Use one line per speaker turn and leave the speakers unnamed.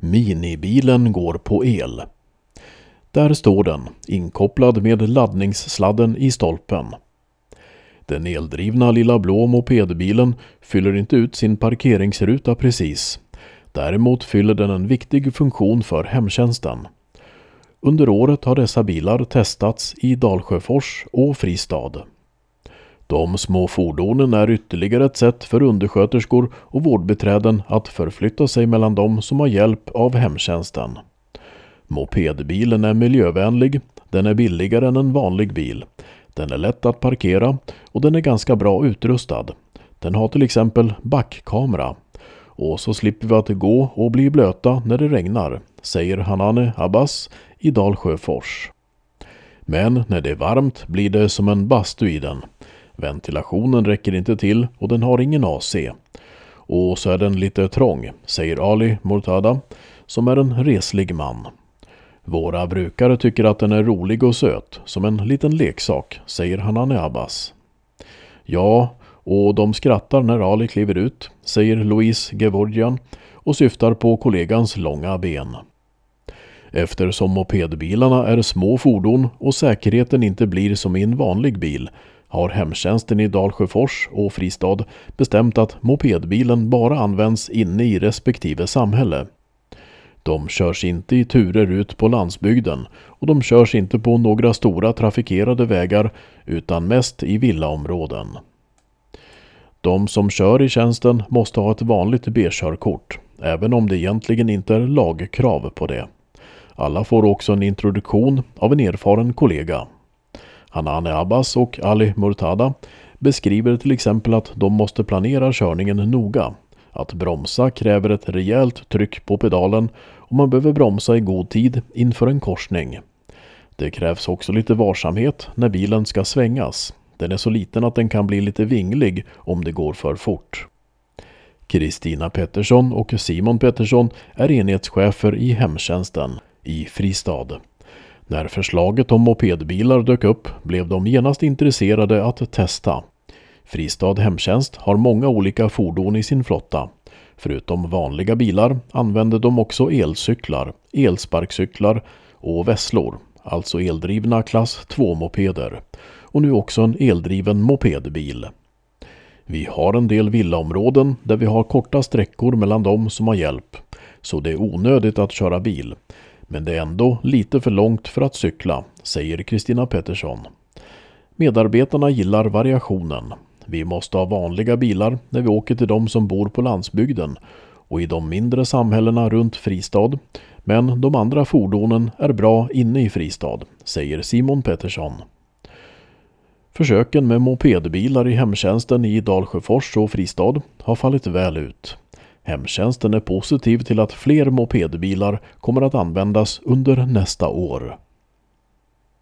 Minibilen går på el. Där står den, inkopplad med laddningssladden i stolpen. Den eldrivna lilla blå mopedbilen fyller inte ut sin parkeringsruta precis. Däremot fyller den en viktig funktion för hemtjänsten. Under året har dessa bilar testats i Dalsjöfors och Fristad. De små fordonen är ytterligare ett sätt för undersköterskor och vårdbiträden att förflytta sig mellan dem som har hjälp av hemtjänsten. Mopedbilen är miljövänlig, den är billigare än en vanlig bil. Den är lätt att parkera och den är ganska bra utrustad. Den har till exempel backkamera. Och så slipper vi att gå och bli blöta när det regnar, säger Hanane Abbas i Dalsjöfors. Men när det är varmt blir det som en bastu i den. Ventilationen räcker inte till och den har ingen AC. Och så är den lite trång, säger Ali Murtada, som är en reslig man. Våra brukare tycker att den är rolig och söt, som en liten leksak, säger Hanane Abbas. Ja, och de skrattar när Ali kliver ut, säger Louise Gevorgian och syftar på kollegans långa ben. Eftersom mopedbilarna är små fordon och säkerheten inte blir som i en vanlig bil har hemtjänsten i Dalsjöfors och Fristad bestämt att mopedbilen bara används inne i respektive samhälle. De körs inte i turer ut på landsbygden och de körs inte på några stora trafikerade vägar utan mest i villaområden. De som kör i tjänsten måste ha ett vanligt B-körkort, även om det egentligen inte är lagkrav på det. Alla får också en introduktion av en erfaren kollega. Hanane Abbas och Ali Murtada beskriver till exempel att de måste planera körningen noga. Att bromsa kräver ett rejält tryck på pedalen och man behöver bromsa i god tid inför en korsning. Det krävs också lite varsamhet när bilen ska svängas. Den är så liten att den kan bli lite vinglig om det går för fort. Kristina Pettersson och Simon Pettersson är enhetschefer i hemtjänsten i Fristad. När förslaget om mopedbilar dök upp blev de genast intresserade att testa. Fristad hemtjänst har många olika fordon i sin flotta. Förutom vanliga bilar använder de också elcyklar, elsparkcyklar och vesslor, alltså eldrivna klass 2-mopeder. Och nu också en eldriven mopedbil. Vi har en del villaområden där vi har korta sträckor mellan dem som har hjälp, så det är onödigt att köra bil. Men det är ändå lite för långt för att cykla, säger Kristina Pettersson. Medarbetarna gillar variationen. Vi måste ha vanliga bilar när vi åker till de som bor på landsbygden och i de mindre samhällena runt Fristad. Men de andra fordonen är bra inne i Fristad, säger Simon Pettersson. Försöken med mopedbilar i hemtjänsten i Dalsjöfors och Fristad har fallit väl ut. Hemtjänsten är positiv till att fler mopedbilar kommer att användas under nästa år.